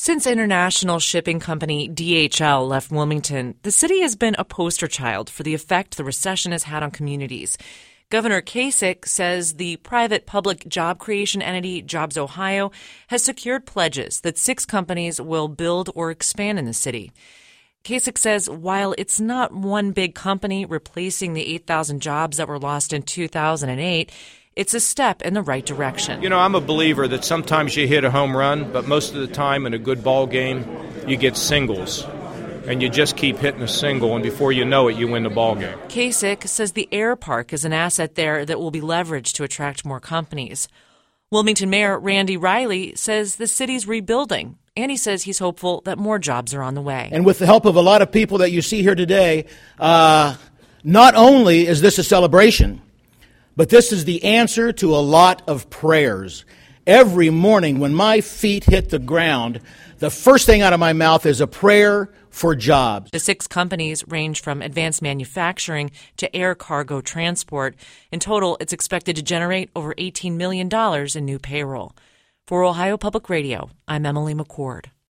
Since international shipping company DHL left Wilmington, the city has been a poster child for the effect the recession has had on communities. Governor Kasich says the private-public job creation entity Jobs Ohio has secured pledges that 6 companies will build or expand in the city. Kasich says while it's not one big company replacing the 8,000 jobs that were lost in 2008, it's a step in the right direction. You know, I'm a believer that sometimes you hit a home run, but most of the time in a good ball game, you get singles. And you just keep hitting a single, and before you know it, you win the ball game. Kasich says the Air Park is an asset there that will be leveraged to attract more companies. Wilmington Mayor Randy Riley says the city's rebuilding, and he says he's hopeful that more jobs are on the way. And with the help of a lot of people that you see here today, not only is this a celebration, but this is the answer to a lot of prayers. Every morning when my feet hit the ground, the first thing out of my mouth is a prayer for jobs. The 6 companies range from advanced manufacturing to air cargo transport. In total, it's expected to generate over $18 million in new payroll. For Ohio Public Radio, I'm Emily McCord.